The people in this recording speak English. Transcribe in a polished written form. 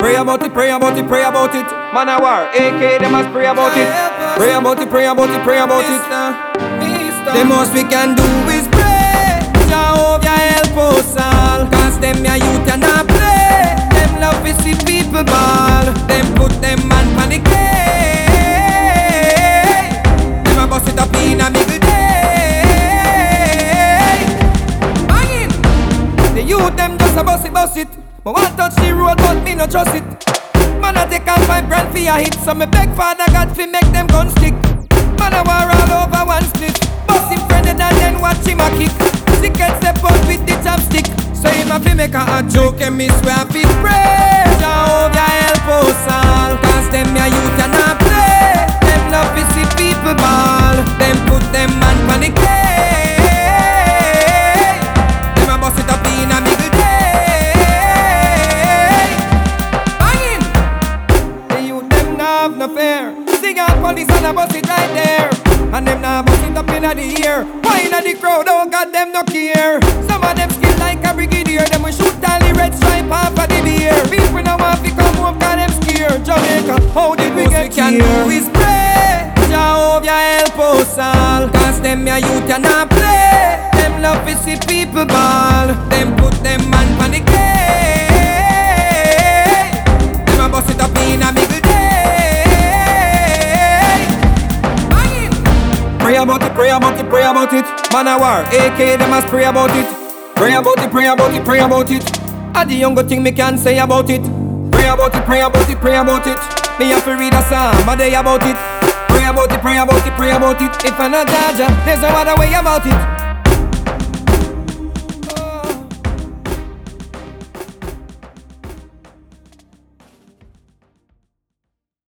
Pray about it, pray about it, pray about it. Man a war, AK, them must pray about it. Pray about it, pray about it, pray about it. The most we can do is pray. Jehovah help us all. Cause them ya youth and not play. Them love to see people ball. Them put them man on the cake. Them a bust it up in a middle day. Bangin'. The youth them just a bust it. But want touch the road but me no trust it. Man a take on $5 for a hit. So me beg Father God fi make them gun stick. Man a war all over one split. Bust him friended and then watch him a kick. Sickle step out with the chopstick. So him a fi make a joke and me swear fi pray. Jehovah help us all. Cause them ya youth and not play. Them love to see people ball. Them put them man on the cake. Them a bust it up in a middle day. Bangin'. The youth them nah have no fear. Sing out police and a bust it right there. And them nah bust it up in the ear. Why in the crowd, oh God, them no care. Some of them skin like a brigadier. Them will shoot all the red stripe off of the beer. People now want to come home cause them scared. Jamaica, how did we get here? Can do is pray. Jehovah help us all. Cause them ya youth and not play. Them love to see people ball. Them put them man on the cake. Them a bust it up in a middle day. Pray about it, pray about it, pray about it. Man a war, AK, them must pray about it. Pray about it, pray about it, pray about it. A the younger thing me can say about it. Pray about it, pray about it, pray about it. Me have to read a psalm a day about it. Pray about it, pray about it, pray about it. If I not Jaja, there's no other way about it.